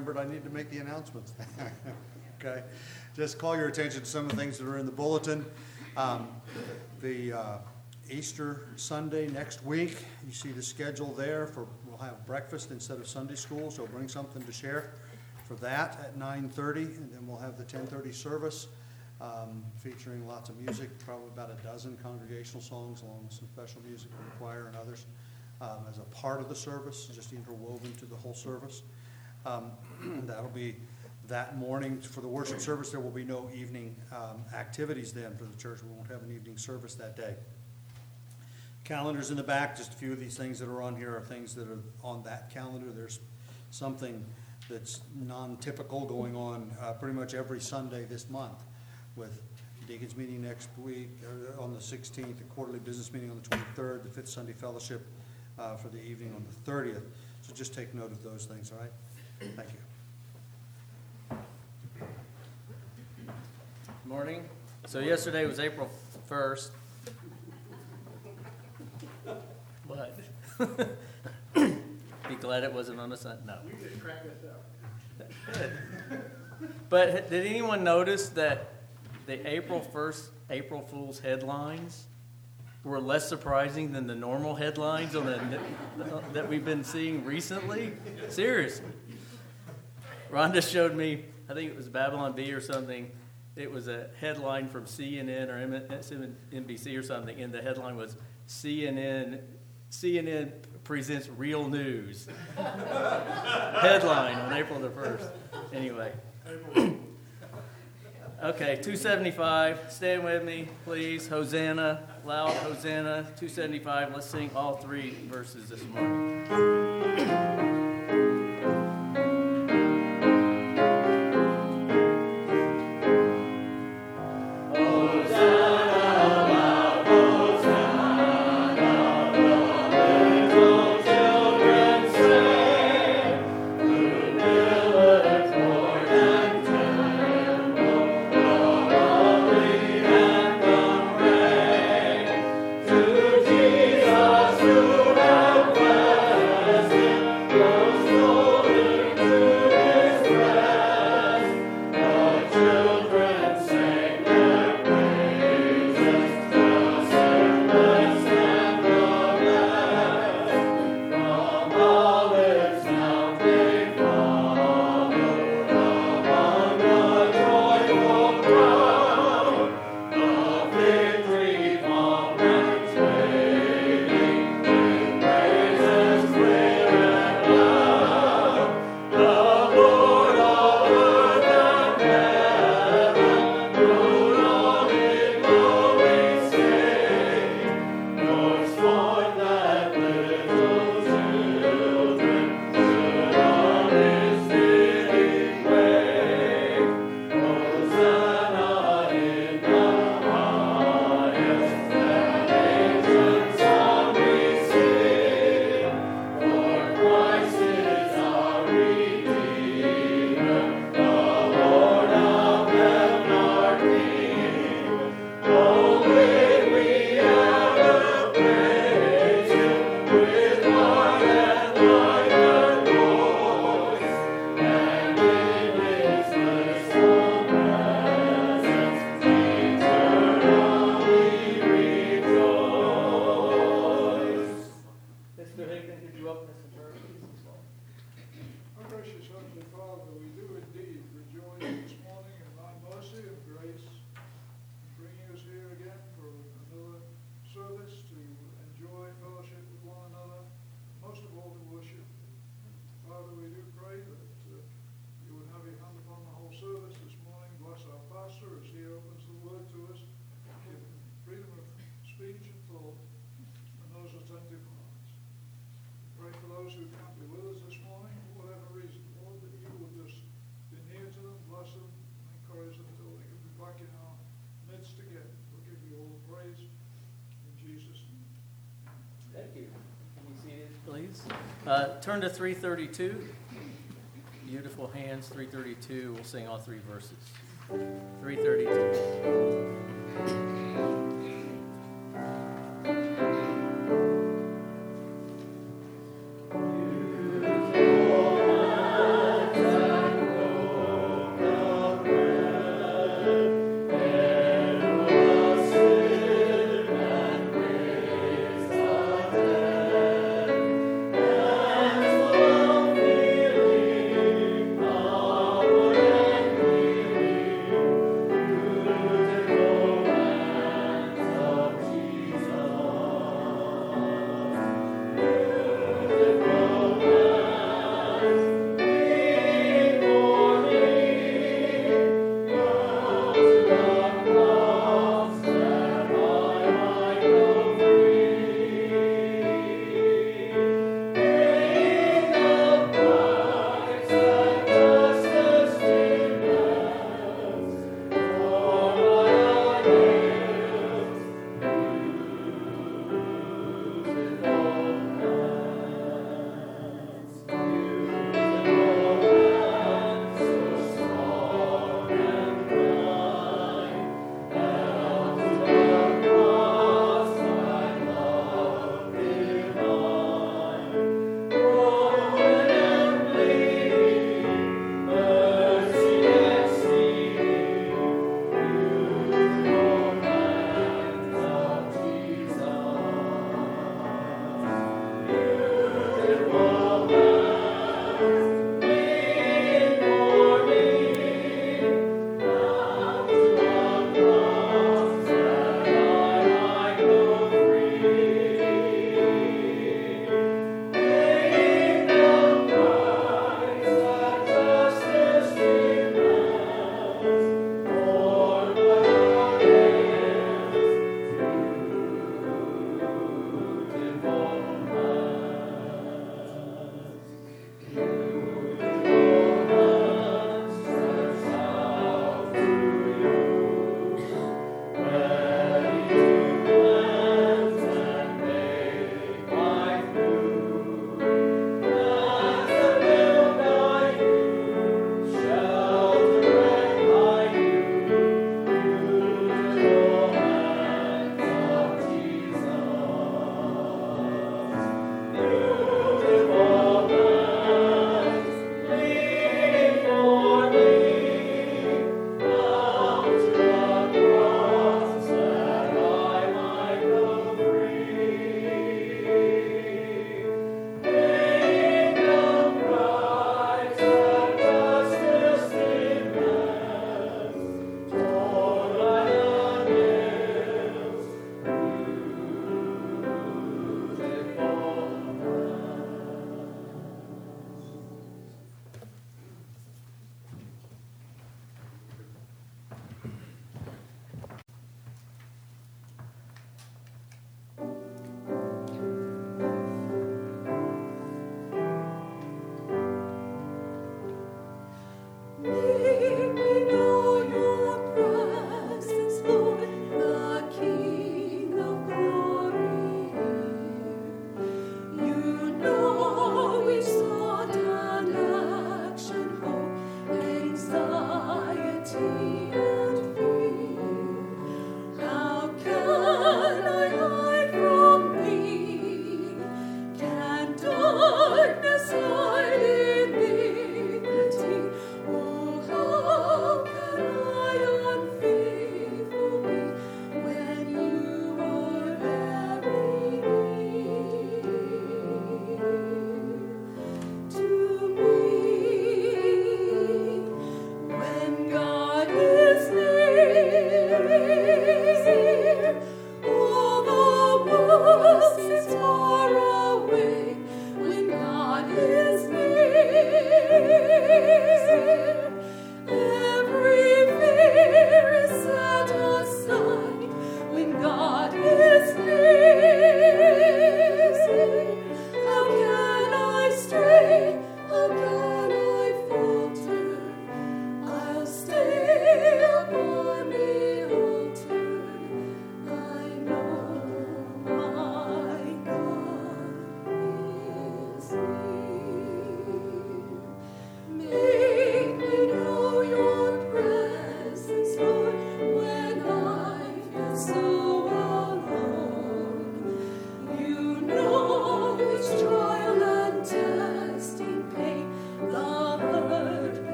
remembered I need to make the announcements. Okay. Just call your attention to some of the things that are in the bulletin. The Easter Sunday next week, you see the schedule there we'll have breakfast instead of Sunday school, so bring something to share for that at 9:30, and then we'll have the 10:30 service featuring lots of music, probably about a dozen congregational songs along with some special music from the choir and others as a part of the service, just interwoven to the whole service. That'll be that morning. For the worship service, there will be no evening activities then for the church. We won't have an evening service that day. Calendars in the back, just a few of these things that are on here are things that are on that calendar. There's something that's non-typical going on pretty much every Sunday this month, with Deacons meeting next week on the 16th, the quarterly business meeting on the 23rd, the fifth Sunday fellowship for the evening on the 30th. So just take note of those things, all right? Thank you. Good morning. So yesterday was April 1st. What? Be glad it wasn't on a Sunday. No. We did crack this out. Good. But did anyone notice that the April 1st April Fool's headlines were less surprising than the normal headlines that we've been seeing recently? Seriously. Rhonda showed me, I think it was Babylon Bee or something. It was a headline from CNN or MSNBC or something, and the headline was CNN presents real news. Headline on April the 1st. Anyway. Okay, 275. Stand with me, please. Hosanna. Loud Hosanna. 275. Let's sing all three verses this morning. Turn to 332. Beautiful hands, 332. We'll sing all three verses. 332.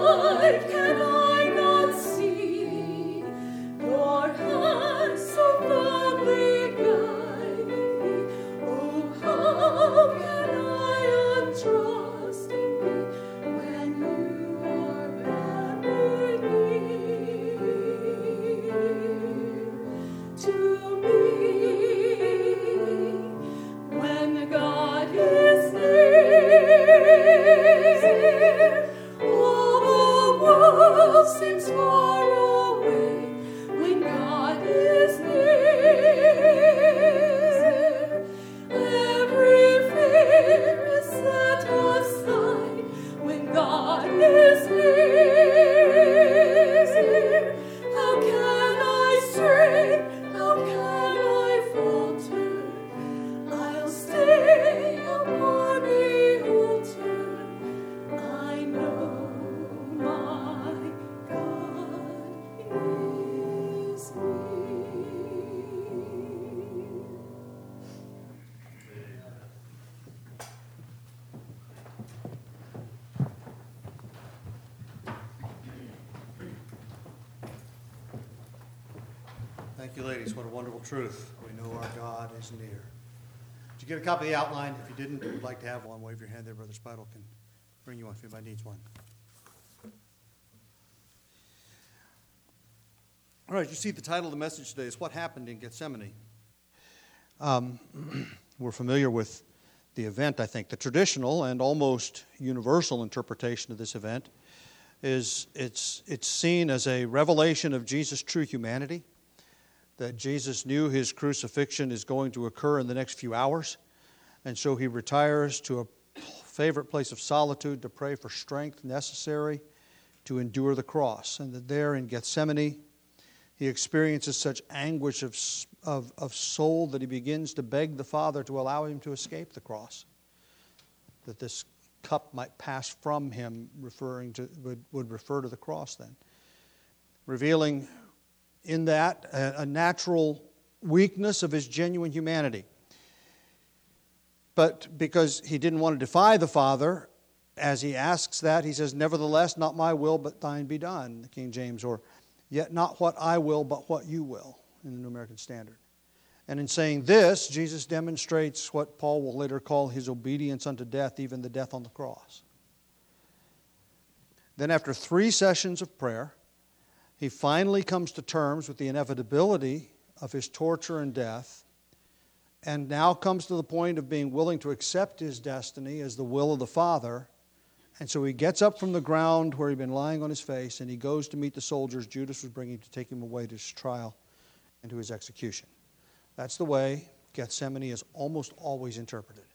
life can I not see your hand so firmly guiding me? Oh, how can I untrust in thee when you are very near to me? When God is near, all the world seems far away. When God is near, every fear is set aside. When God is near, how can I stray? How can I falter? I'll stay upon the altar. I know my God is near. Thank you, ladies. What a wonderful truth. We know our God is near. Did you get a copy of the outline? If you didn't, would like to have one, wave your hand there. Brother Spidle can bring you one if anybody needs one. All right, you see the title of the message today is What Happened in Gethsemane. We're familiar with the event, I think. The traditional and almost universal interpretation of this event is it's seen as a revelation of Jesus' true humanity, that Jesus knew his crucifixion is going to occur in the next few hours, and so he retires to a favorite place of solitude to pray for strength necessary to endure the cross. And that there in Gethsemane, he experiences such anguish of soul that he begins to beg the Father to allow him to escape the cross, that this cup might pass from him, would refer to the cross then, revealing in that a natural weakness of his genuine humanity. But because he didn't want to defy the Father, as he asks that, he says, "Nevertheless, not my will, but thine be done," the King James, or "Yet not what I will, but what you will," in the New American Standard. And in saying this, Jesus demonstrates what Paul will later call his obedience unto death, even the death on the cross. Then after 3 sessions of prayer, he finally comes to terms with the inevitability of his torture and death, and now comes to the point of being willing to accept his destiny as the will of the Father. And so he gets up from the ground where he'd been lying on his face, and he goes to meet the soldiers Judas was bringing to take him away to his trial and to his execution. That's the way Gethsemane is almost always interpreted.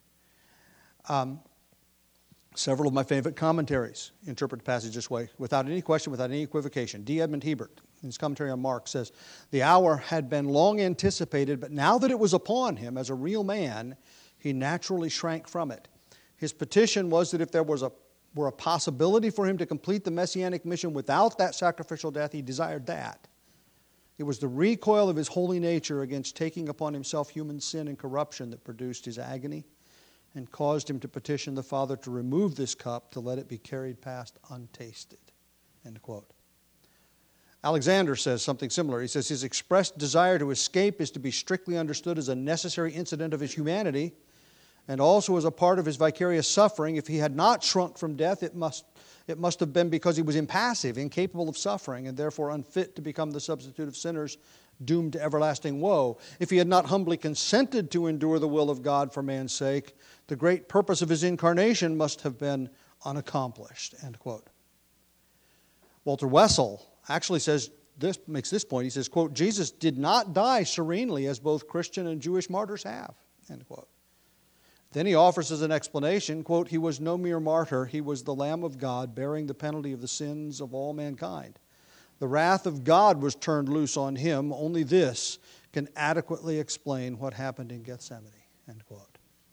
Several of my favorite commentaries interpret the passage this way, without any question, without any equivocation. D. Edmund Hebert, in his commentary on Mark, says, "The hour had been long anticipated, but now that it was upon him as a real man, he naturally shrank from it. His petition was that if there were a possibility for him to complete the messianic mission without that sacrificial death, he desired that. It was the recoil of his holy nature against taking upon himself human sin and corruption that produced his agony and caused him to petition the Father to remove this cup, to let it be carried past untasted." End quote. Alexander says something similar. He says his expressed desire to escape is to be strictly understood as a necessary incident of his humanity, and also as a part of his vicarious suffering. If he had not shrunk from death, it must have been because he was impassive, incapable of suffering, and therefore unfit to become the substitute of sinners, doomed to everlasting woe. If he had not humbly consented to endure the will of God for man's sake, the great purpose of his incarnation must have been unaccomplished. End quote. Walter Wessel actually makes this point. He says, quote, "Jesus did not die serenely as both Christian and Jewish martyrs have." End quote. Then he offers as an explanation, quote, "He was no mere martyr. He was the Lamb of God bearing the penalty of the sins of all mankind. The wrath of God was turned loose on him. Only this can adequately explain what happened in Gethsemane." End quote.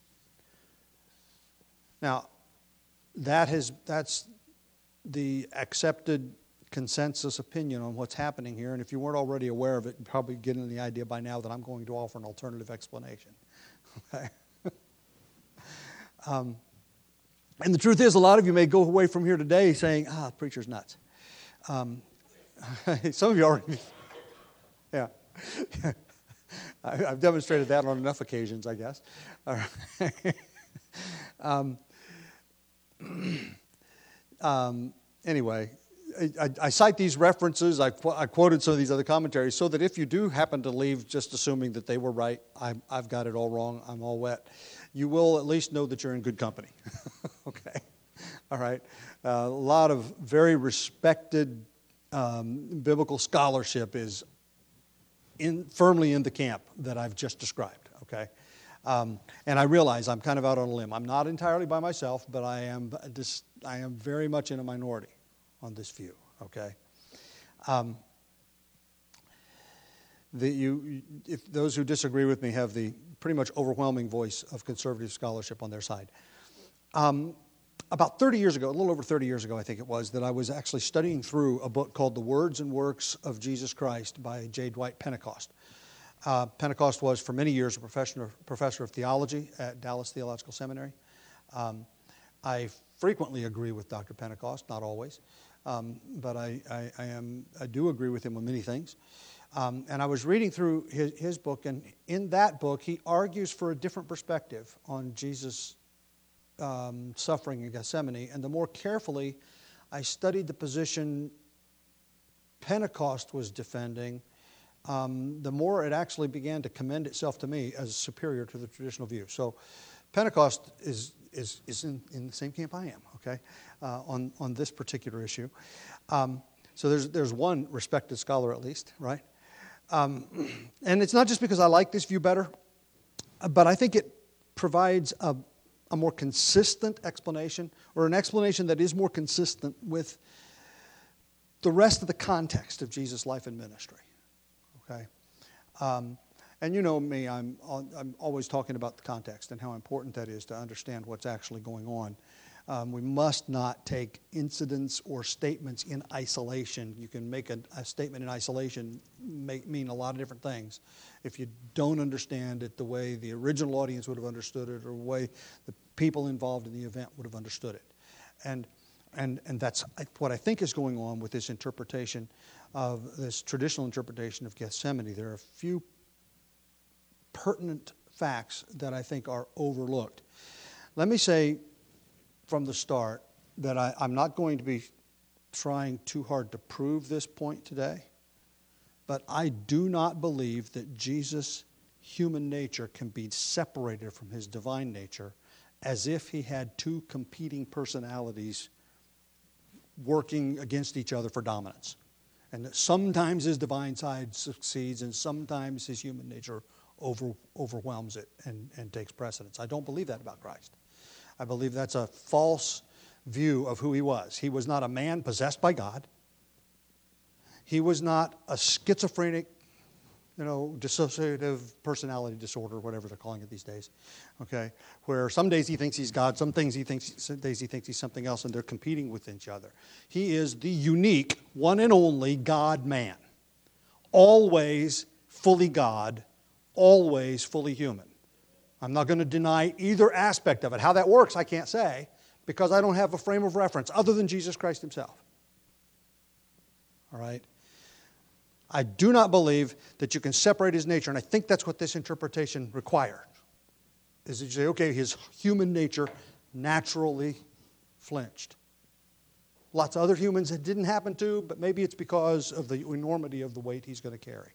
Now, that's the accepted consensus opinion on what's happening here. And if you weren't already aware of it, you're probably getting the idea by now that I'm going to offer an alternative explanation. Okay? And the truth is, a lot of you may go away from here today saying, the preacher's nuts. Some of you already, yeah. I've demonstrated that on enough occasions, I guess. All right. Anyway, I cite these references. I quoted some of these other commentaries so that if you do happen to leave just assuming that they were right, I've got it all wrong, I'm all wet, you will at least know that you're in good company. Okay? All right? A lot of very respected biblical scholarship is firmly in the camp that I've just described. Okay? And I realize I'm kind of out on a limb. I'm not entirely by myself, but I am very much in a minority on this view. Okay, if those who disagree with me have the pretty much overwhelming voice of conservative scholarship on their side. About 30 years ago, a little over 30 years ago, I think it was, that I was actually studying through a book called The Words and Works of Jesus Christ by J. Dwight Pentecost. Pentecost was, for many years, a professor of theology at Dallas Theological Seminary. I frequently agree with Dr. Pentecost, not always, but I do agree with him on many things. And I was reading through his book, and in that book, he argues for a different perspective on Jesus' suffering in Gethsemane. And the more carefully I studied the position Pentecost was defending, the more it actually began to commend itself to me as superior to the traditional view. So Pentecost is in the same camp I am, okay, on this particular issue. So there's one respected scholar at least, right? And it's not just because I like this view better, but I think it provides a more consistent explanation, or an explanation that is more consistent with the rest of the context of Jesus' life and ministry. Okay, and you know me, I'm always talking about the context and how important that is to understand what's actually going on. We must not take incidents or statements in isolation. You can make a statement in isolation mean a lot of different things if you don't understand it the way the original audience would have understood it, or the way the people involved in the event would have understood it. And that's what I think is going on with this interpretation of this traditional interpretation of Gethsemane. There are a few pertinent facts that I think are overlooked. Let me say from the start that I'm not going to be trying too hard to prove this point today, but I do not believe that Jesus' human nature can be separated from his divine nature as if he had two competing personalities working against each other for dominance. And that sometimes his divine side succeeds and sometimes his human nature overwhelms it and takes precedence. I don't believe that about Christ. I believe that's a false view of who he was. He was not a man possessed by God. He was not a schizophrenic, dissociative personality disorder, whatever they're calling it these days. Okay, where some days he thinks he's God, some days he thinks he's something else, and they're competing with each other. He is the unique, one and only God-man. Always fully God, always fully human. I'm not going to deny either aspect of it. How that works, I can't say, because I don't have a frame of reference other than Jesus Christ himself. All right? I do not believe that you can separate his nature, and I think that's what this interpretation requires. Is that you say, okay, his human nature naturally flinched. Lots of other humans it didn't happen to, but maybe it's because of the enormity of the weight he's going to carry.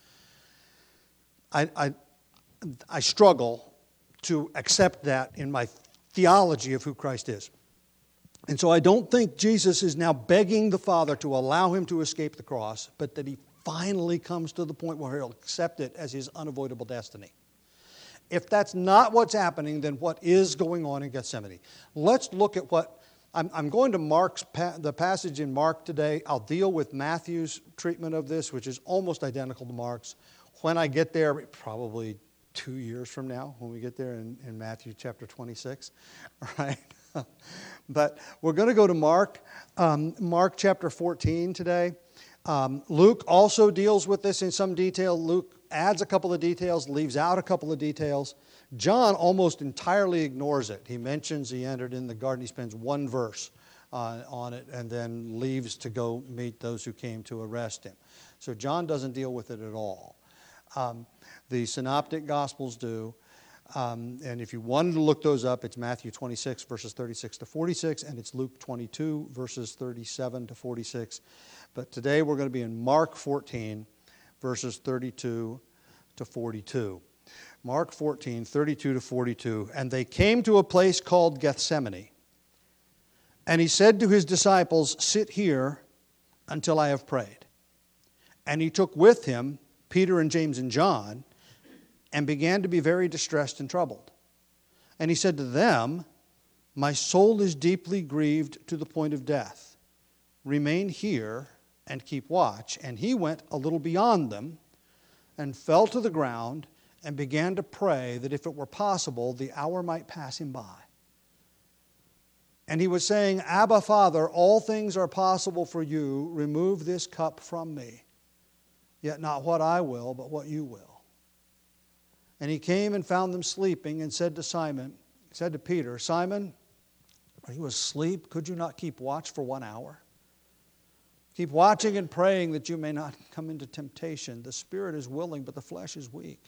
I struggle to accept that in my theology of who Christ is. And so I don't think Jesus is now begging the Father to allow him to escape the cross, but that he finally comes to the point where he'll accept it as his unavoidable destiny. If that's not what's happening, then what is going on in Gethsemane? Let's look at what... I'm going to the passage in Mark today. I'll deal with Matthew's treatment of this, which is almost identical to Mark's. When I get there, probably 2 years from now, when we get there in Matthew chapter 26, all right? But we're going to go to Mark chapter 14 today. Luke also deals with this in some detail. Luke adds a couple of details, leaves out a couple of details. John almost entirely ignores it. He mentions he entered in the garden. He spends one verse on it and then leaves to go meet those who came to arrest him. So John doesn't deal with it at all. The Synoptic Gospels do. And if you wanted to look those up, it's Matthew 26, verses 36 to 46, and it's Luke 22, verses 37 to 46. But today we're going to be in Mark 14, verses 32 to 42. Mark 14, 32 to 42. And they came to a place called Gethsemane. And he said to his disciples, "Sit here until I have prayed." And he took with him Peter and James and John, and began to be very distressed and troubled. And he said to them, "My soul is deeply grieved to the point of death. Remain here and keep watch." And he went a little beyond them and fell to the ground and began to pray that if it were possible, the hour might pass him by. And he was saying, "Abba, Father, all things are possible for you. Remove this cup from me. Yet not what I will, but what you will." And he came and found them sleeping and said to Peter, "Simon, are you asleep? Could you not keep watch for 1 hour? Keep watching and praying that you may not come into temptation. The spirit is willing, but the flesh is weak."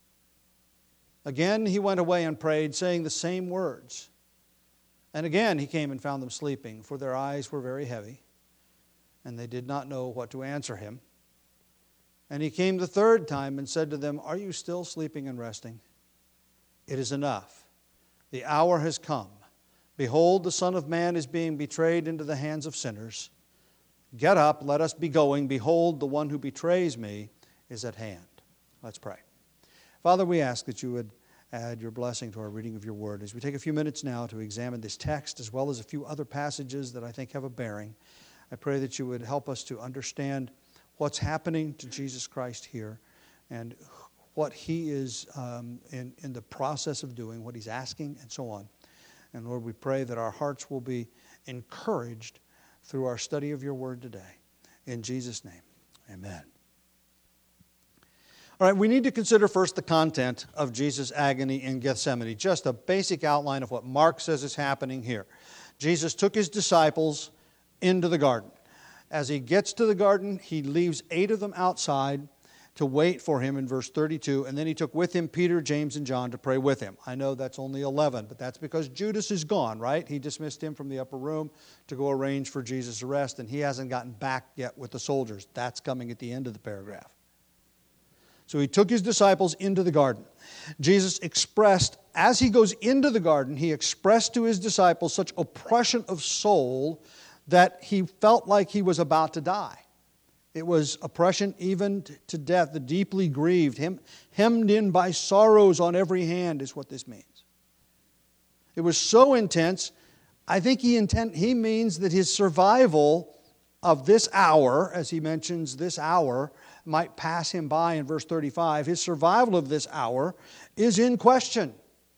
Again he went away and prayed, saying the same words. And again he came and found them sleeping, for their eyes were very heavy, and they did not know what to answer him. And he came the third time and said to them, "Are you still sleeping and resting? It is enough. The hour has come. Behold, the Son of Man is being betrayed into the hands of sinners. Get up, let us be going. Behold, the one who betrays me is at hand." Let's pray. Father, we ask that you would add your blessing to our reading of your word. As we take a few minutes now to examine this text, as well as a few other passages that I think have a bearing, I pray that you would help us to understand what's happening to Jesus Christ here and what he is in the process of doing, what he's asking, and so on. And Lord, we pray that our hearts will be encouraged through our study of your word today. In Jesus' name, amen. All right, we need to consider first the content of Jesus' agony in Gethsemane. Just a basic outline of what Mark says is happening here. Jesus took his disciples into the garden. As he gets to the garden, he leaves 8 of them outside to wait for him in verse 32, and then he took with him Peter, James, and John to pray with him. I know that's only 11, but that's because Judas is gone, right? He dismissed him from the upper room to go arrange for Jesus' arrest, and he hasn't gotten back yet with the soldiers. That's coming at the end of the paragraph. So he took his disciples into the garden. Jesus expressed, as he goes into the garden, he expressed to his disciples such oppression of soul that he felt like he was about to die. It was oppression even to death, the deeply grieved, hemmed in by sorrows on every hand is what this means. It was so intense, I think he means that his survival of this hour, as he mentions this hour, might pass him by in verse 35. His survival of this hour is in question.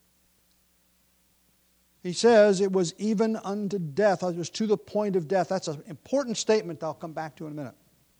He says it was even unto death. It was to the point of death. That's an important statement I'll come back to in a minute.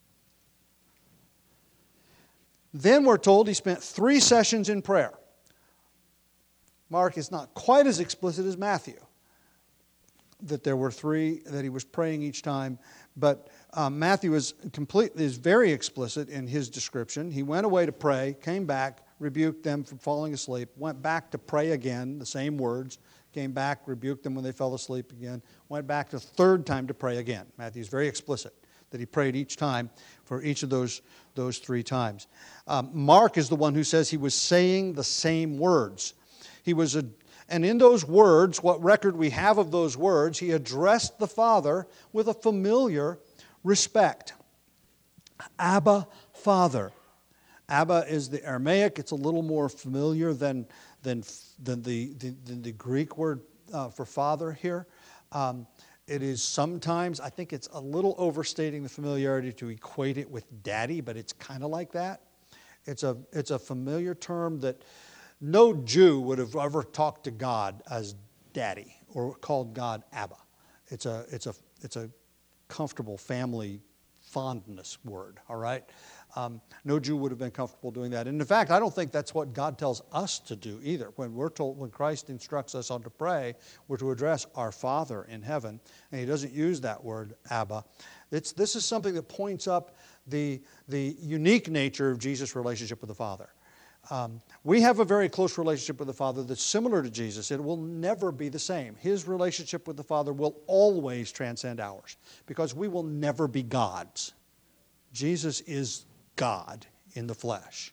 Then we're told he spent 3 sessions in prayer. Mark is not quite as explicit as Matthew, that there were 3, that he was praying each time. But Matthew is very explicit in his description. He went away to pray, came back, rebuked them for falling asleep, went back to pray again, the same words, came back, rebuked them when they fell asleep again, went back the 3rd time to pray again. Matthew is very explicit that he prayed each time for each of those 3 times. Mark is the one who says he was saying the same words. And in those words, what record we have of those words, he addressed the Father with a familiar respect. Abba, Father. Abba is the Aramaic. It's a little more familiar than the Greek word for father here. It is sometimes, I think it's a little overstating the familiarity to equate it with daddy, but it's kind of like that. It's a familiar term that no Jew would have ever talked to God as daddy or called God Abba. It's a comfortable family fondness word, all right? No Jew would have been comfortable doing that. And in fact, I don't think that's what God tells us to do either. When Christ instructs us on to pray, we're to address our Father in heaven, and He doesn't use that word, Abba. This is something that points up the unique nature of Jesus' relationship with the Father. We have a very close relationship with the Father that's similar to Jesus. It will never be the same. His relationship with the Father will always transcend ours because we will never be gods. Jesus is God in the flesh.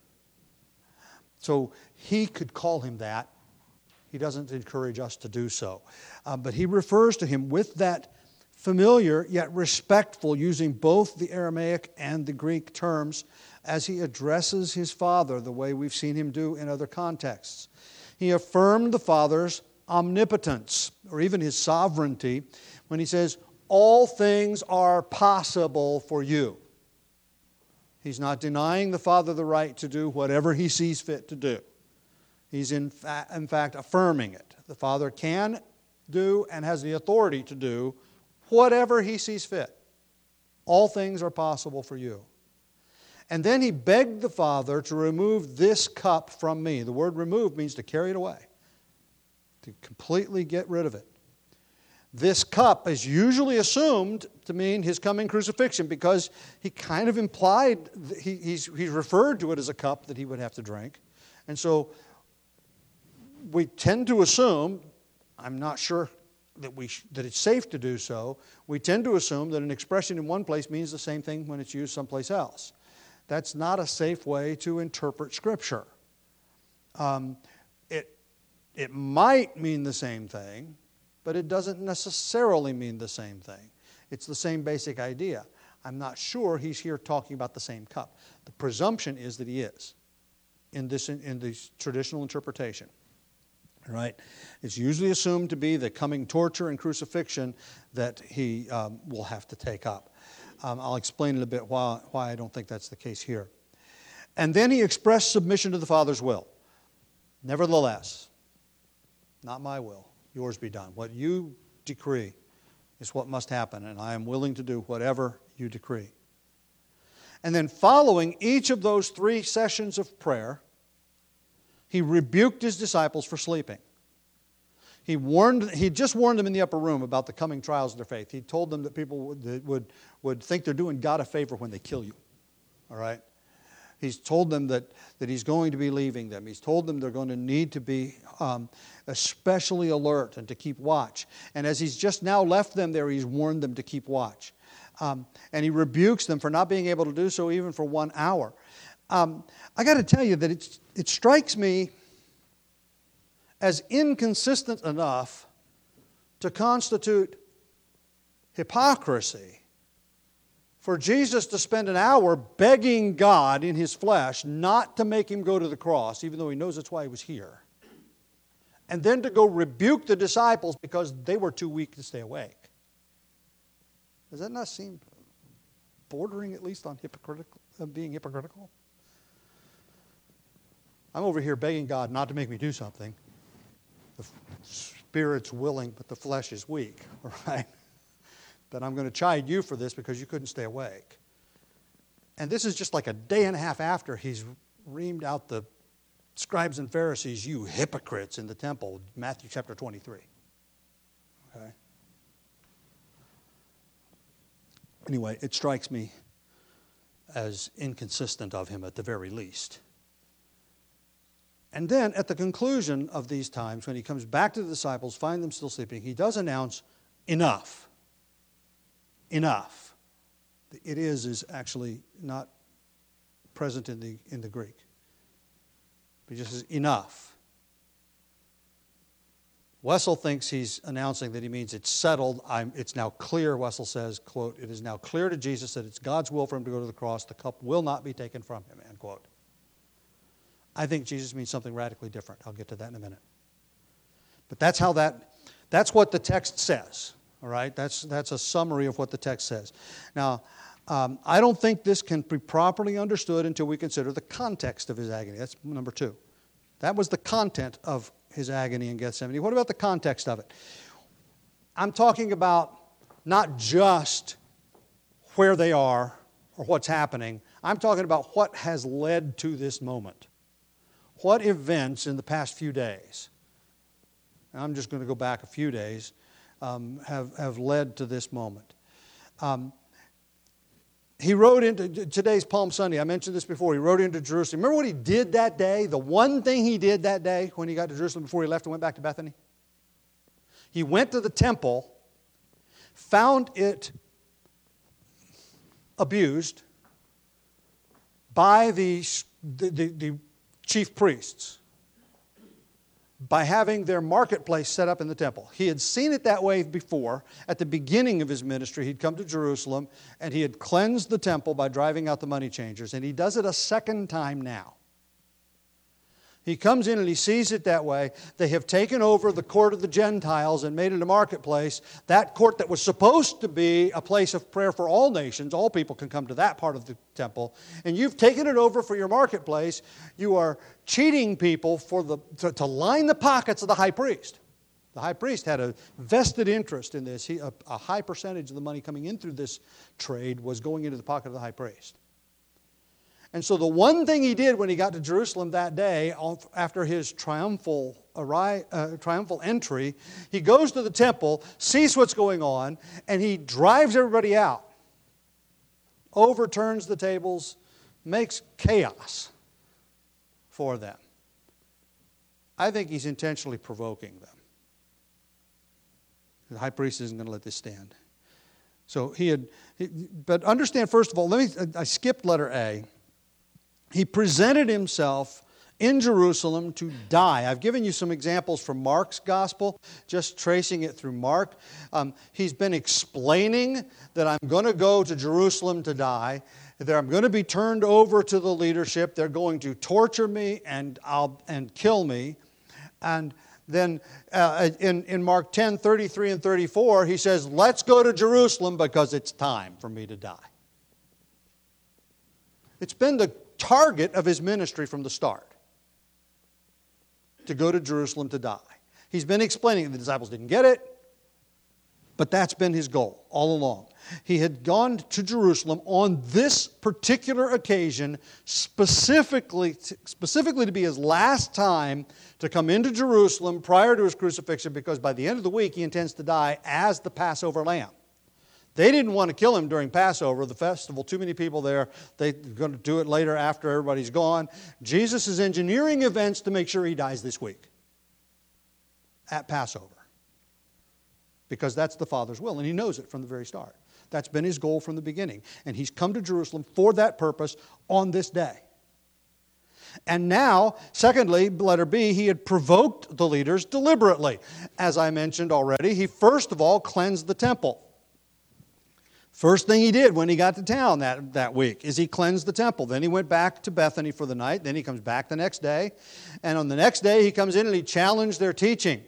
So He could call Him that. He doesn't encourage us to do so. But He refers to Him with that familiar yet respectful, using both the Aramaic and the Greek terms as He addresses His Father the way we've seen Him do in other contexts. He affirmed the Father's omnipotence, or even His sovereignty, when He says, all things are possible for you. He's not denying the Father the right to do whatever He sees fit to do. He's in fact affirming it. The Father can do and has the authority to do whatever He sees fit. All things are possible for you. And then He begged the Father to remove this cup from me. The word remove means to carry it away, to completely get rid of it. This cup is usually assumed to mean His coming crucifixion because He kind of implied, he's referred to it as a cup that He would have to drink. And so we tend to assume, I'm not sure that it's safe to do so, we tend to assume that an expression in one place means the same thing when it's used someplace else. That's not a safe way to interpret Scripture. It might mean the same thing, but it doesn't necessarily mean the same thing. It's the same basic idea. I'm not sure He's here talking about the same cup. The presumption is that He is in this traditional interpretation. Right? It's usually assumed to be the coming torture and crucifixion that He will have to take up. I'll explain in a bit why I don't think that's the case here. And then He expressed submission to the Father's will. Nevertheless, not my will, yours be done. What you decree is what must happen, and I am willing to do whatever you decree. And then following each of those 3 sessions of prayer, He rebuked His disciples for sleeping. He just warned them in the upper room about the coming trials of their faith. He told them that people would think they're doing God a favor when they kill you. All right? He's told them that He's going to be leaving them. He's told them they're going to need to be especially alert and to keep watch. And as He's just now left them there, He's warned them to keep watch. And He rebukes them for not being able to do so even for 1 hour. I got to tell you that it strikes me as inconsistent enough to constitute hypocrisy for Jesus to spend an hour begging God in His flesh not to make Him go to the cross, even though He knows that's why He was here, and then to go rebuke the disciples because they were too weak to stay awake. Does that not seem bordering at least on being hypocritical? I'm over here begging God not to make me do something. The spirit's willing, but the flesh is weak, all right? But I'm going to chide you for this because you couldn't stay awake. And this is just like a day and a half after He's reamed out the scribes and Pharisees, you hypocrites in the temple, Matthew chapter 23. Okay? Anyway, it strikes me as inconsistent of Him at the very least. And then at the conclusion of these times, when He comes back to the disciples, find them still sleeping, He does announce, enough. Enough. The "it is actually not present in the Greek. He just says, enough. Wessel thinks he's announcing that he means it's settled. It's now clear, Wessel says, quote, it is now clear to Jesus that it's God's will for Him to go to the cross. The cup will not be taken from Him, end quote. I think Jesus means something radically different. I'll get to that in a minute. But that's what the text says. All right? That's a summary of what the text says. Now, I don't think this can be properly understood until we consider the context of His agony. That's number 2. That was the content of His agony in Gethsemane. What about the context of it? I'm talking about not just where they are or what's happening. I'm talking about what has led to this moment. What events in the past few days, and I'm just going to go back a few days, have led to this moment. He rode into, today's Palm Sunday, I mentioned this before, he rode into Jerusalem. Remember what he did that day? The one thing he did that day when he got to Jerusalem before he left and went back to Bethany? He went to the temple, found it abused by the chief priests by having their marketplace set up in the temple. He had seen it that way before. At the beginning of his ministry, he'd come to Jerusalem and he had cleansed the temple by driving out the money changers, and he does it a second time now. He comes in and he sees it that way. They have taken over the court of the Gentiles and made it a marketplace. That court that was supposed to be a place of prayer for all nations, all people can come to that part of the temple, and you've taken it over for your marketplace. You are cheating people to line the pockets of the high priest. The high priest had a vested interest in this. A high percentage of the money coming in through this trade was going into the pocket of the high priest. And so the one thing he did when he got to Jerusalem that day, after his triumphal entry, he goes to the temple, sees what's going on, and he drives everybody out, overturns the tables, makes chaos for them. I think he's intentionally provoking them. The high priest isn't going to let this stand. So but understand, first of all, I skipped letter A. He presented himself in Jerusalem to die. I've given you some examples from Mark's gospel, just tracing it through Mark. He's been explaining that I'm going to go to Jerusalem to die, that I'm going to be turned over to the leadership. They're going to torture me and kill me. And then in Mark 10, 33 and 34, he says, let's go to Jerusalem because it's time for me to die. It's been the target of his ministry from the start, to go to Jerusalem to die. He's been explaining, the disciples didn't get it, but that's been his goal all along. He had gone to Jerusalem on this particular occasion specifically to be his last time to come into Jerusalem prior to his crucifixion, because by the end of the week he intends to die as the Passover lamb. They didn't want to kill him during Passover, the festival. Too many people there. They're going to do it later after everybody's gone. Jesus is engineering events to make sure he dies this week at Passover, because that's the Father's will, and he knows it from the very start. That's been his goal from the beginning, and he's come to Jerusalem for that purpose on this day. And now, secondly, letter B, he had provoked the leaders deliberately. As I mentioned already, he first of all cleansed the temple. First thing he did when he got to town that week is he cleansed the temple. Then he went back to Bethany for the night. Then he comes back the next day. And on the next day, he comes in and he challenged their teaching.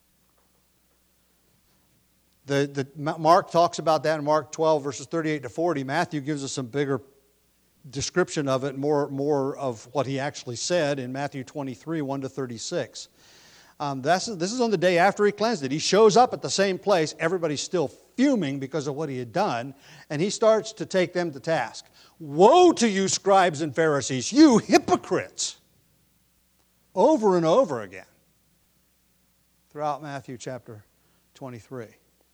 Mark talks about that in Mark 12, verses 38 to 40. Matthew gives us some bigger description of it, more of what he actually said in Matthew 23, 1 to 36. This is on the day after he cleansed it. He shows up at the same place. Everybody's still fuming because of what he had done, and he starts to take them to task. Woe to you, scribes and Pharisees, you hypocrites! Over and over again throughout Matthew chapter 23.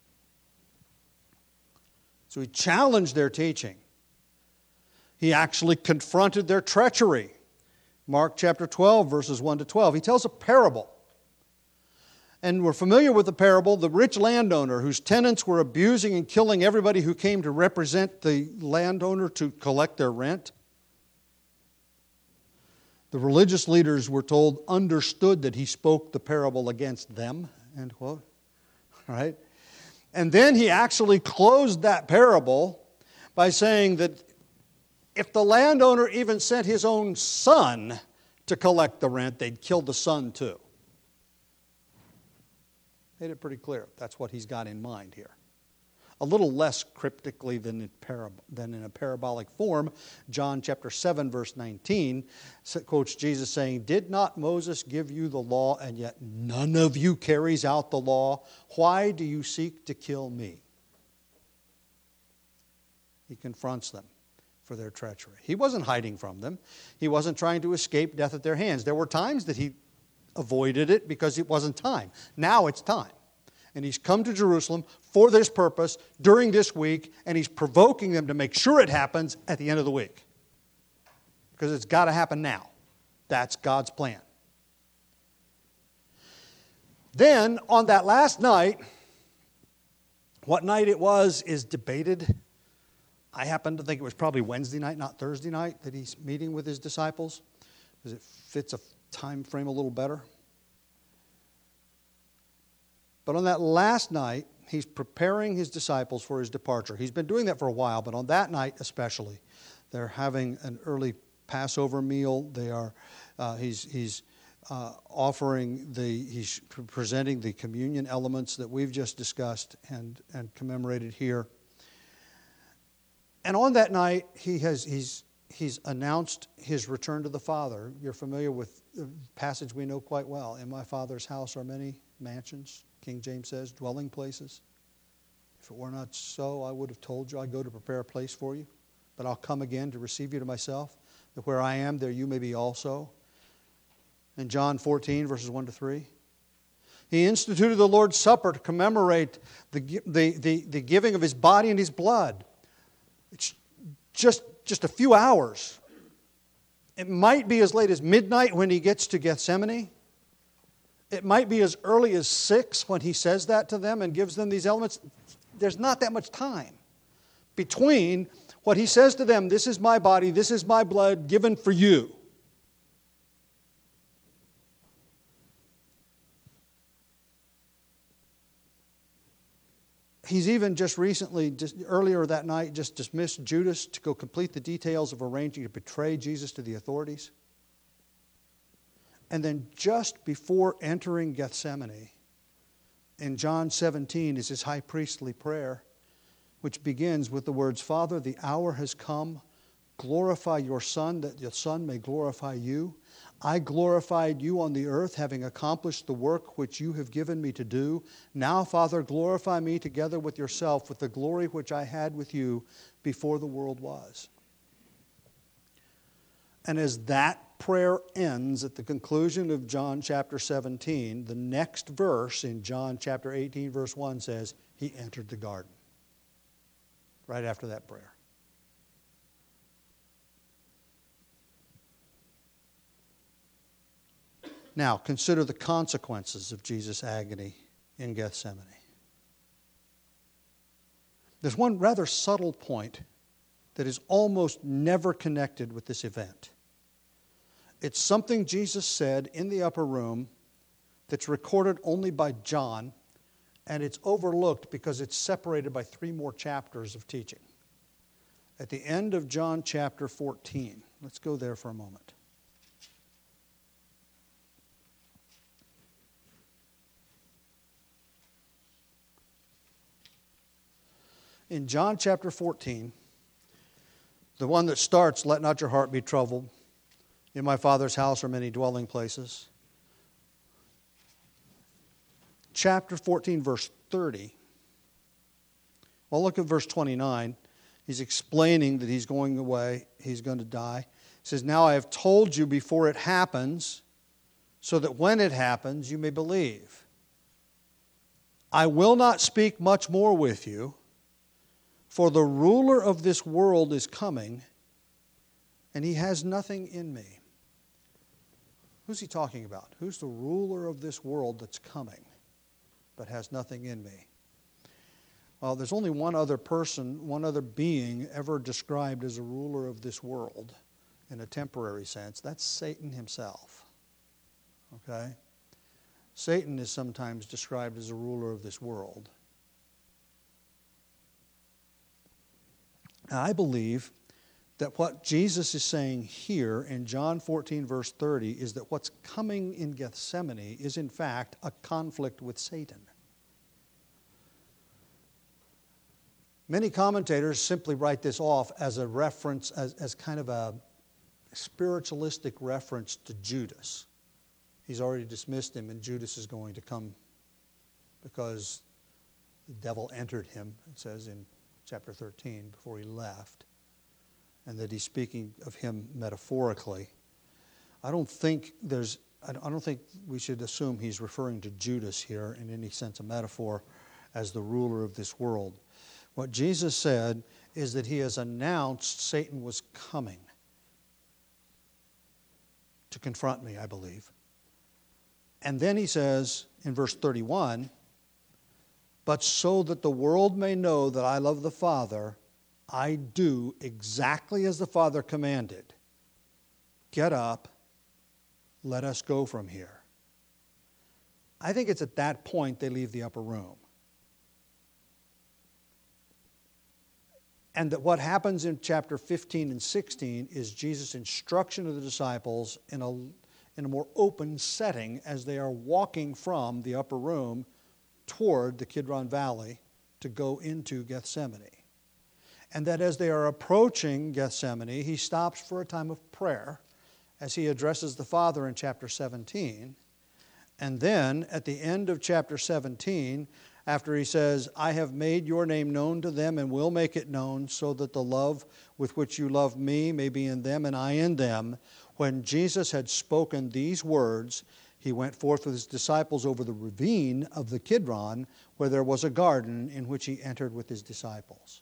So he challenged their teaching. He actually confronted their treachery. Mark chapter 12, verses 1 to 12. He tells a parable. And we're familiar with the parable, the rich landowner whose tenants were abusing and killing everybody who came to represent the landowner to collect their rent. The religious leaders, were told, understood that he spoke the parable against them, end quote. Right? And then he actually closed that parable by saying that if the landowner even sent his own son to collect the rent, they'd kill the son too. Made it pretty clear. That's what he's got in mind here. A little less cryptically than in a parabolic form, John chapter 7, verse 19 quotes Jesus saying, "Did not Moses give you the law, and yet none of you carries out the law? Why do you seek to kill me?" He confronts them. for their treachery. He wasn't hiding from them. He wasn't trying to escape death at their hands. There were times that he avoided it because it wasn't time. Now it's time. And he's come to Jerusalem for this purpose during this week, and he's provoking them to make sure it happens at the end of the week. Because it's got to happen now. That's God's plan. Then, on that last night, what night it was is debated. I happen to think it was probably Wednesday night, not Thursday night, that he's meeting with his disciples, because it fits a time frame a little better. But on that last night, he's preparing his disciples for his departure. He's been doing that for a while, but on that night especially, they're having an early Passover meal. They are, he's presenting the communion elements that we've just discussed and commemorated here. And on that night, he's announced his return to the Father. You're familiar with the passage we know quite well. In my Father's house are many mansions, King James says, dwelling places. If it were not so, I would have told you, I go to prepare a place for you. But I'll come again to receive you to myself, that where I am, there you may be also. In John 14, verses 1 to 3. He instituted the Lord's Supper to commemorate the giving of his body and his blood. It's just a few hours. It might be as late as midnight when he gets to Gethsemane. It might be as early as 6 when he says that to them and gives them these elements. There's not that much time between what he says to them, this is my body, this is my blood given for you. He's even just recently, earlier that night, just dismissed Judas to go complete the details of arranging to betray Jesus to the authorities. And then just before entering Gethsemane, in John 17 is his high priestly prayer, which begins with the words, Father, the hour has come. Glorify your Son, that your Son may glorify you. I glorified you on the earth, having accomplished the work which you have given me to do. Now, Father, glorify me together with yourself, with the glory which I had with you before the world was. And as that prayer ends at the conclusion of John chapter 17, the next verse in John chapter 18, verse 1 says, he entered the garden. Right after that prayer. Now, consider the consequences of Jesus' agony in Gethsemane. There's one rather subtle point that is almost never connected with this event. It's something Jesus said in the upper room that's recorded only by John, and it's overlooked because it's separated by 3 more chapters of teaching. At the end of John chapter 14, let's go there for a moment. In John chapter 14, the one that starts, let not your heart be troubled. In my Father's house are many dwelling places. Chapter 14, verse 30. Well, look at verse 29. He's explaining that he's going away. He's going to die. He says, now I have told you before it happens, so that when it happens, you may believe. I will not speak much more with you, for the ruler of this world is coming, and he has nothing in me. Who's he talking about? Who's the ruler of this world that's coming, but has nothing in me? Well, there's only one other person, one other being ever described as a ruler of this world in a temporary sense. That's Satan himself. Okay? Satan is sometimes described as a ruler of this world. Now, I believe that what Jesus is saying here in John 14, verse 30, is that what's coming in Gethsemane is, in fact, a conflict with Satan. Many commentators simply write this off as a reference, as kind of a spiritualistic reference to Judas. He's already dismissed him, and Judas is going to come because the devil entered him, it says in chapter 13, before he left. and that he's speaking of him metaphorically. I don't think we should assume he's referring to Judas here in any sense of metaphor as the ruler of this world. What Jesus said is that he has announced Satan was coming to confront me, I believe. And then he says in verse 31, but so that the world may know that I love the Father, I do exactly as the Father commanded. Get up, let us go from here. I think it's at that point they leave the upper room. And that what happens in chapter 15 and 16 is Jesus' instruction of the disciples in a more open setting as they are walking from the upper room toward the Kidron Valley to go into Gethsemane. And that as they are approaching Gethsemane, he stops for a time of prayer as he addresses the Father in chapter 17. And then at the end of chapter 17, after he says, I have made your name known to them and will make it known so that the love with which you love me may be in them and I in them. When Jesus had spoken these words, he went forth with his disciples over the ravine of the Kidron, where there was a garden in which he entered with his disciples.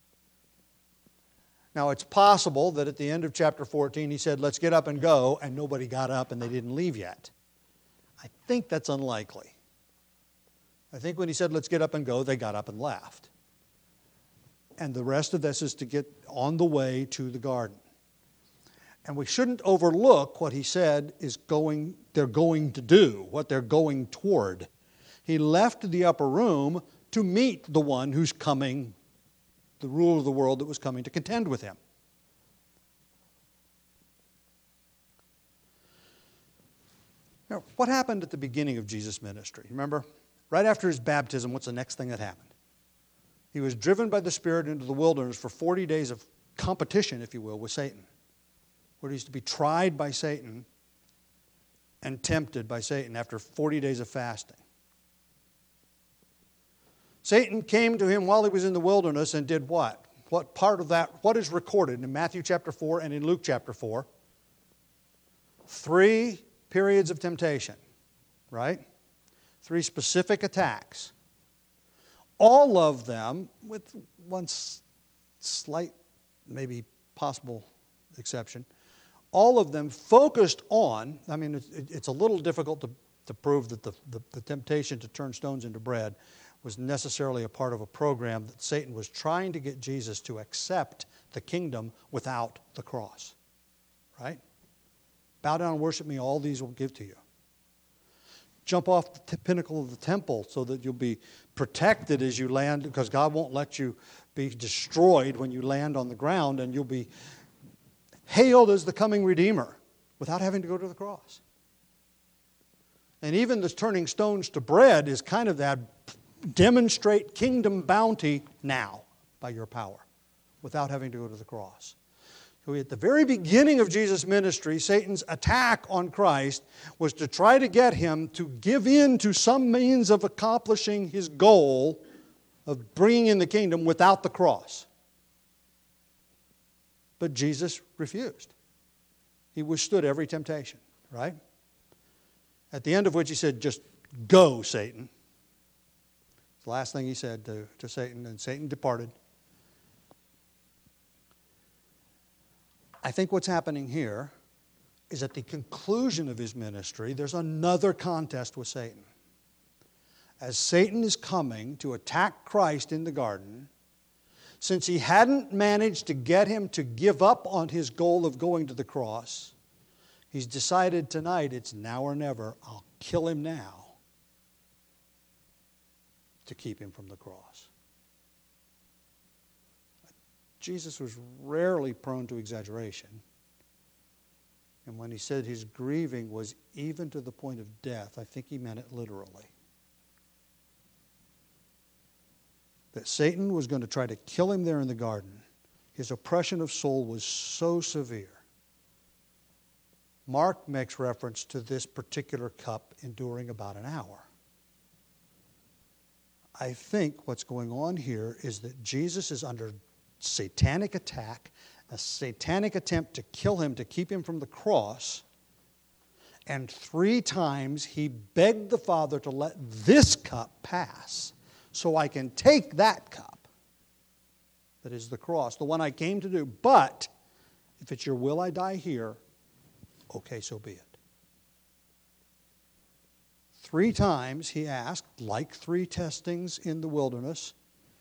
Now, it's possible that at the end of chapter 14, he said, let's get up and go, and nobody got up and they didn't leave yet. I think that's unlikely. I think when he said, let's get up and go, they got up and left. And the rest of this is to get on the way to the garden. And we shouldn't overlook what he said they're going to do, what they're going toward. He left the upper room to meet the one who's coming, the ruler of the world that was coming to contend with him. Now, what happened at the beginning of Jesus' ministry? Remember? Right after his baptism, what's the next thing that happened? He was driven by the Spirit into the wilderness for 40 days of competition, if you will, with Satan, where he used to be tried by Satan and tempted by Satan after 40 days of fasting. Satan came to him while he was in the wilderness and did what? What part of that, what is recorded in Matthew chapter 4 and in Luke chapter 4? 3 periods of temptation, right? 3 specific attacks. All of them, with one slight, maybe possible exception, all of them focused on, it's a little difficult to prove that the temptation to turn stones into bread was necessarily a part of a program that Satan was trying to get Jesus to accept the kingdom without the cross. Right? Bow down and worship me, all these will give to you. Jump off the pinnacle of the temple so that you'll be protected as you land, because God won't let you be destroyed when you land on the ground, and you'll be hailed as the coming Redeemer without having to go to the cross. And even this turning stones to bread is kind of that demonstrate kingdom bounty now by your power without having to go to the cross. So at the very beginning of Jesus' ministry, Satan's attack on Christ was to try to get him to give in to some means of accomplishing his goal of bringing in the kingdom without the cross. But Jesus refused. He withstood every temptation, right? At the end of which he said, just go, Satan. The last thing he said to Satan, and Satan departed. I think what's happening here is at the conclusion of his ministry, there's another contest with Satan. As Satan is coming to attack Christ in the garden, since he hadn't managed to get him to give up on his goal of going to the cross, he's decided tonight it's now or never. I'll kill him now to keep him from the cross. Jesus was rarely prone to exaggeration. And when he said his grieving was even to the point of death, I think he meant it literally. That Satan was going to try to kill him there in the garden. His oppression of soul was so severe. Mark makes reference to this particular cup enduring about an hour. I think what's going on here is that Jesus is under satanic attack a satanic attempt to kill him, to keep him from the cross. And 3 times he begged the Father to let this cup pass so I can take that cup that is the cross, the one I came to do. But if it's your will I die here, okay, so be it. 3 times he asked, like 3 testings in the wilderness.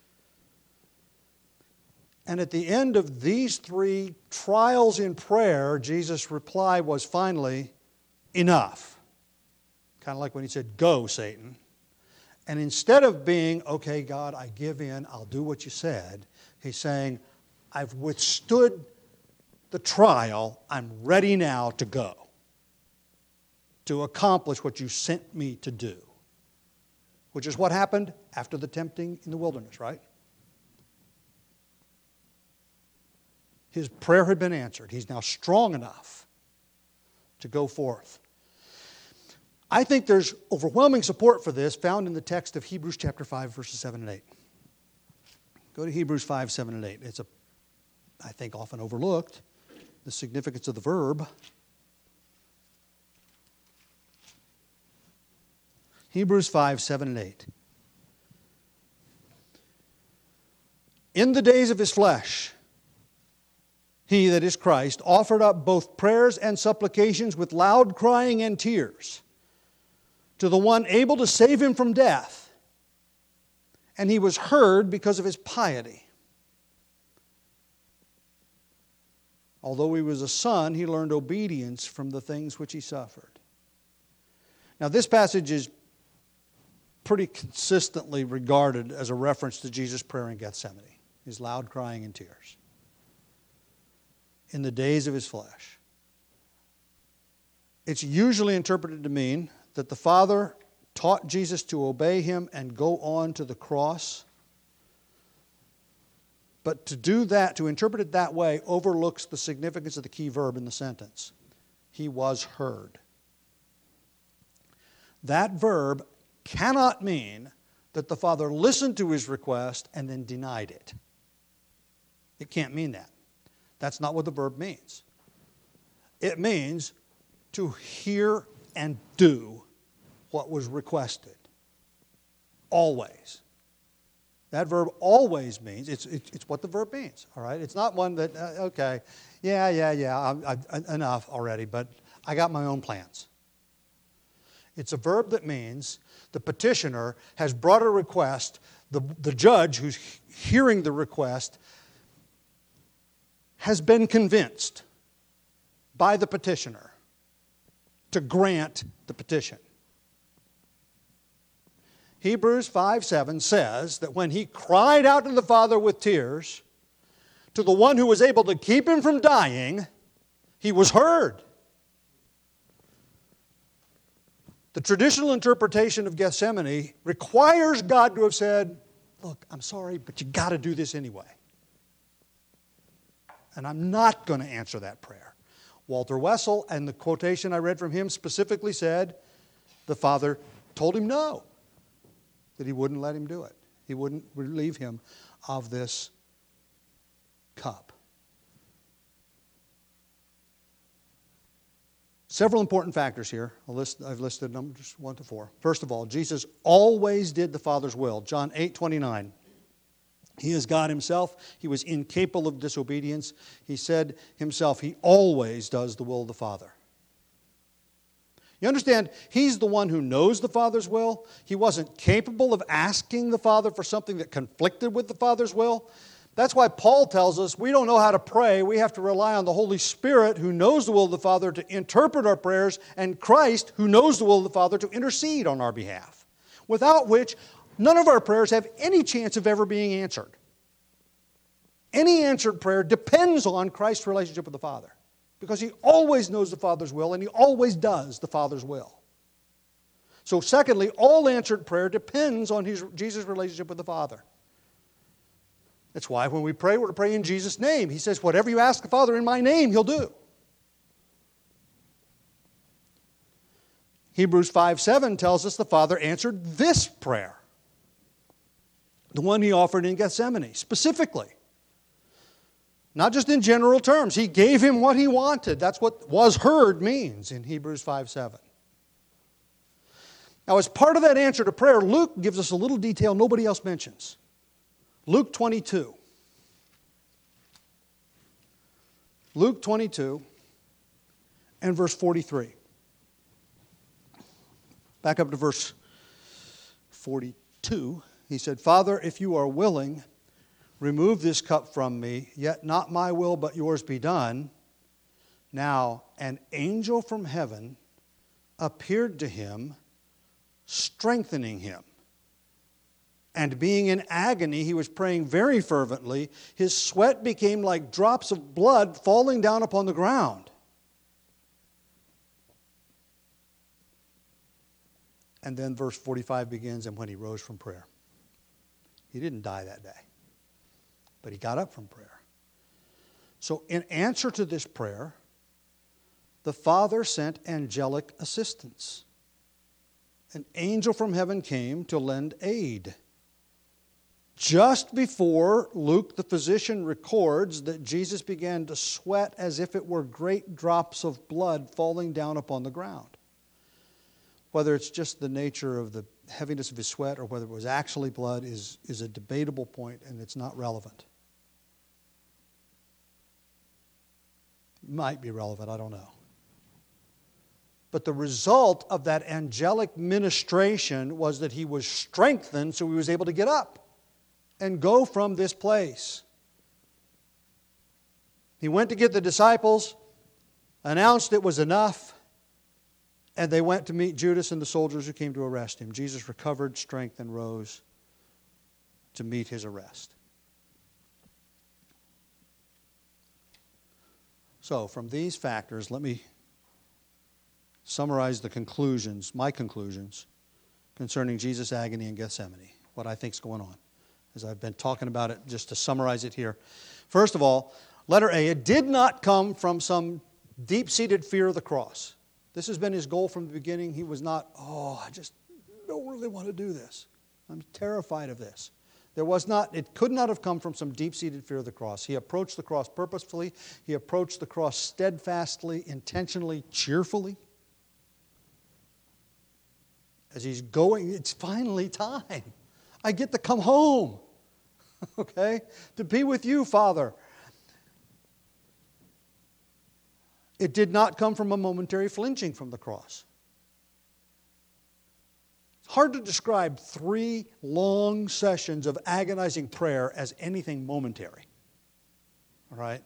And at the end of these 3 trials in prayer, Jesus' reply was finally, enough. Kind of like when he said, go, Satan. And instead of being, okay, God, I give in, I'll do what you said, he's saying, I've withstood the trial, I'm ready now to go, to accomplish what you sent me to do, which is what happened after the tempting in the wilderness, right? His prayer had been answered. He's now strong enough to go forth. I think there's overwhelming support for this found in the text of Hebrews chapter 5, verses 7 and 8. Go to Hebrews 5, 7 and 8. It's I think, often overlooked, the significance of the verb. Hebrews 5, 7 and 8. In the days of his flesh, he, that is Christ, offered up both prayers and supplications with loud crying and tears to the one able to save him from death. And he was heard because of his piety. Although he was a son, he learned obedience from the things which he suffered. Now, this passage is pretty consistently regarded as a reference to Jesus' prayer in Gethsemane, his loud crying and tears. In the days of his flesh. It's usually interpreted to mean that the Father taught Jesus to obey him and go on to the cross. But to do that, to interpret it that way, overlooks the significance of the key verb in the sentence. He was heard. That verb cannot mean that the Father listened to his request and then denied it. It can't mean that. That's not what the verb means. It means to hear and do what was requested. Always. That verb always means, it's what the verb means, all right? It's not one that, okay, enough already, but I got my own plans. It's a verb that means the petitioner has brought a request, the judge who's hearing the request has been convinced by the petitioner to grant the petition. Hebrews 5:7 says that when he cried out to the Father with tears, to the one who was able to keep him from dying, he was heard. The traditional interpretation of Gethsemane requires God to have said, look, I'm sorry, but you got to do this anyway. And I'm not going to answer that prayer. Walter Wessel, and the quotation I read from him specifically said, the Father told him no, that he wouldn't let him do it. He wouldn't relieve him of this cup. Several important factors here. I've listed them, just 1 to 4. First of all, Jesus always did the Father's will. John 8:29. He is God himself. He was incapable of disobedience. He said himself, he always does the will of the Father. You understand, he's the one who knows the Father's will. He wasn't capable of asking the Father for something that conflicted with the Father's will. That's why Paul tells us we don't know how to pray. We have to rely on the Holy Spirit who knows the will of the Father to interpret our prayers, and Christ who knows the will of the Father to intercede on our behalf. Without which, none of our prayers have any chance of ever being answered. Any answered prayer depends on Christ's relationship with the Father, because he always knows the Father's will and he always does the Father's will. So secondly, all answered prayer depends on Jesus' relationship with the Father. That's why when we pray, we're to pray in Jesus' name. He says, whatever you ask the Father in my name, he'll do. Hebrews 5:7 tells us the Father answered this prayer, the one he offered in Gethsemane, specifically. Not just in general terms. He gave him what he wanted. That's what was heard means in Hebrews 5:7. Now, as part of that answer to prayer, Luke gives us a little detail nobody else mentions. Luke 22. Luke 22 and verse 43. Back up to verse 42. He said, Father, if you are willing, remove this cup from me, yet not my will but yours be done. Now an angel from heaven appeared to him, strengthening him. And being in agony, he was praying very fervently. His sweat became like drops of blood falling down upon the ground. And then verse 45 begins, and when he rose from prayer. He didn't die that day, but he got up from prayer. So in answer to this prayer, the Father sent angelic assistance. An angel from heaven came to lend aid. Just before Luke, the physician, records that Jesus began to sweat as if it were great drops of blood falling down upon the ground. Whether it's just the nature of the heaviness of his sweat or whether it was actually blood is a debatable point, and it's not relevant. Might be relevant, I don't know. But the result of that angelic ministration was that he was strengthened so he was able to get up and go from this place. He went to get the disciples, announced it was enough, and they went to meet Judas and the soldiers who came to arrest him. Jesus recovered strength and rose to meet his arrest. So, from these factors, let me summarize the conclusions, my conclusions, concerning Jesus' agony in Gethsemane, what I think is going on, as I've been talking about it, just to summarize it here. First of all, letter A, it did not come from some deep-seated fear of the cross. This has been his goal from the beginning. He was not, I just don't really want to do this. I'm terrified of this. It could not have come from some deep-seated fear of the cross. He approached the cross purposefully. He approached the cross steadfastly, intentionally, cheerfully. As he's going, it's finally time. I get to come home, okay, to be with you, Father. It did not come from a momentary flinching from the cross. It's hard to describe 3 long sessions of agonizing prayer as anything momentary. All right?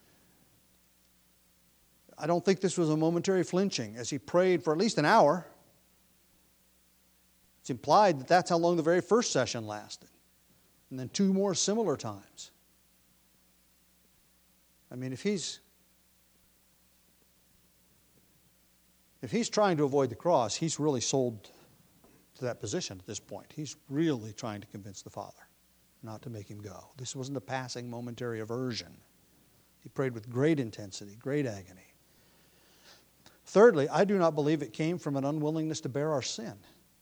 I don't think this was a momentary flinching as he prayed for at least an hour. It's implied that that's how long the very first session lasted. And then 2 more similar times. I mean, if he's trying to avoid the cross, he's really sold to that position at this point. He's really trying to convince the Father not to make him go. This wasn't a passing momentary aversion. He prayed with great intensity, great agony. Thirdly, I do not believe it came from an unwillingness to bear our sin.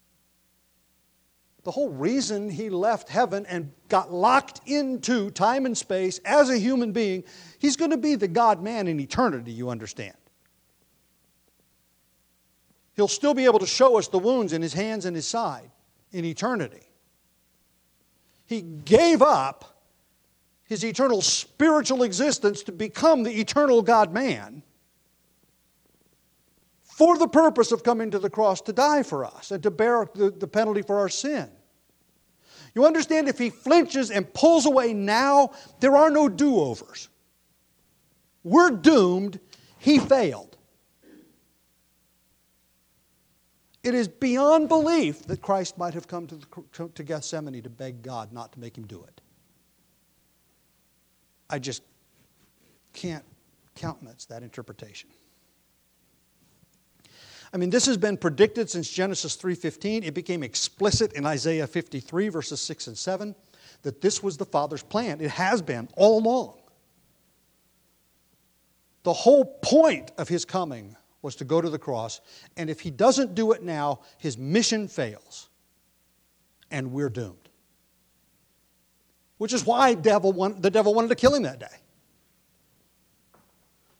The whole reason he left heaven and got locked into time and space as a human being, he's going to be the God-man in eternity, you understand. He'll still be able to show us the wounds in his hands and his side in eternity. He gave up his eternal spiritual existence to become the eternal God-man for the purpose of coming to the cross to die for us and to bear the penalty for our sin. You understand, if he flinches and pulls away now, there are no do-overs. We're doomed. He failed. It is beyond belief that Christ might have come to Gethsemane to beg God not to make him do it. I just can't countenance that interpretation. I mean, this has been predicted since Genesis 3:15. It became explicit in Isaiah 53, verses 6 and 7, that this was the Father's plan. It has been all along. The whole point of his coming was to go to the cross, and if he doesn't do it now, his mission fails, and we're doomed. Which is why the devil wanted to kill him that day.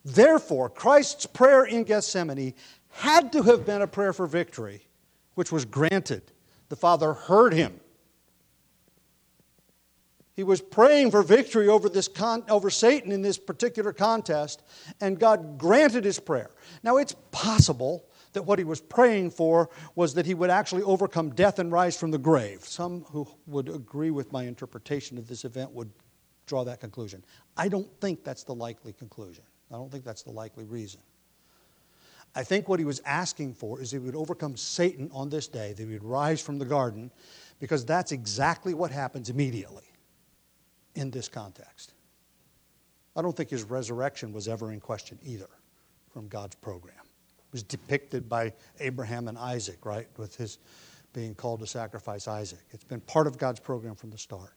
Therefore, Christ's prayer in Gethsemane had to have been a prayer for victory, which was granted. The Father heard him. He was praying for victory over Satan in this particular contest, and God granted his prayer. Now, it's possible that what he was praying for was that he would actually overcome death and rise from the grave. Some who would agree with my interpretation of this event would draw that conclusion. I don't think that's the likely conclusion. I don't think that's the likely reason. I think what he was asking for is he would overcome Satan on this day, that he would rise from the garden, because that's exactly what happens immediately in this context. I don't think his resurrection was ever in question either from God's program. It was depicted by Abraham and Isaac, right, with his being called to sacrifice Isaac. It's been part of God's program from the start.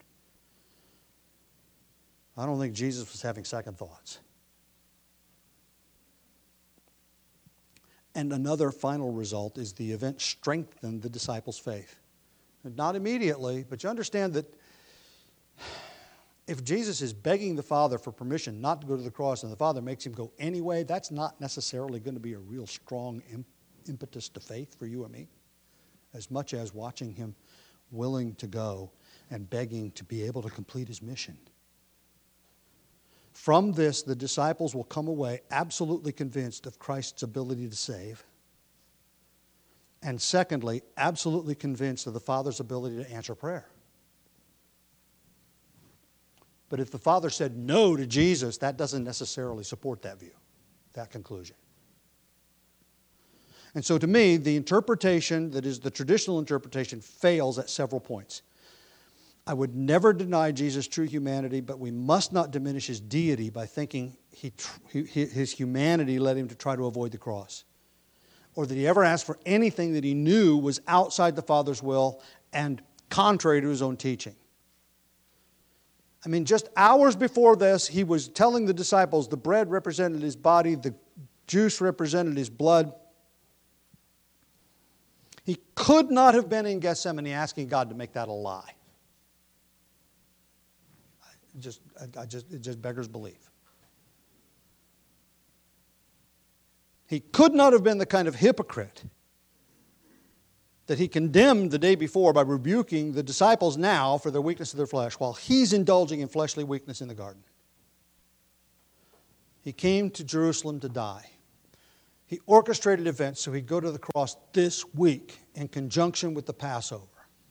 I don't think Jesus was having second thoughts. And another final result is the event strengthened the disciples' faith. Not immediately, but you understand that if Jesus is begging the Father for permission not to go to the cross and the Father makes him go anyway, that's not necessarily going to be a real strong impetus to faith for you and me, as much as watching him willing to go and begging to be able to complete his mission. From this, the disciples will come away absolutely convinced of Christ's ability to save. And secondly, absolutely convinced of the Father's ability to answer prayer. But if the Father said no to Jesus, that doesn't necessarily support that view, that conclusion. And so to me, the interpretation that is the traditional interpretation fails at several points. I would never deny Jesus' true humanity, but we must not diminish his deity by thinking his humanity led him to try to avoid the cross, or that he ever asked for anything that he knew was outside the Father's will and contrary to his own teaching. I mean, just hours before this, he was telling the disciples the bread represented his body, the juice represented his blood. He could not have been in Gethsemane asking God to make that a lie. It just beggars belief. He could not have been the kind of hypocrite that he condemned the day before by rebuking the disciples now for their weakness of their flesh while he's indulging in fleshly weakness in the garden. He came to Jerusalem to die. He orchestrated events so he'd go to the cross this week in conjunction with the Passover.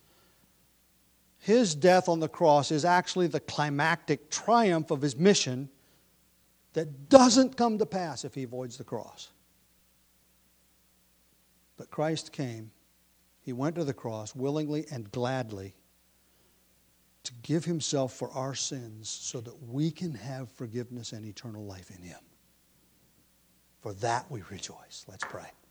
His death on the cross is actually the climactic triumph of his mission that doesn't come to pass if he avoids the cross. But Christ came. He went to the cross willingly and gladly to give himself for our sins so that we can have forgiveness and eternal life in him. For that we rejoice. Let's pray.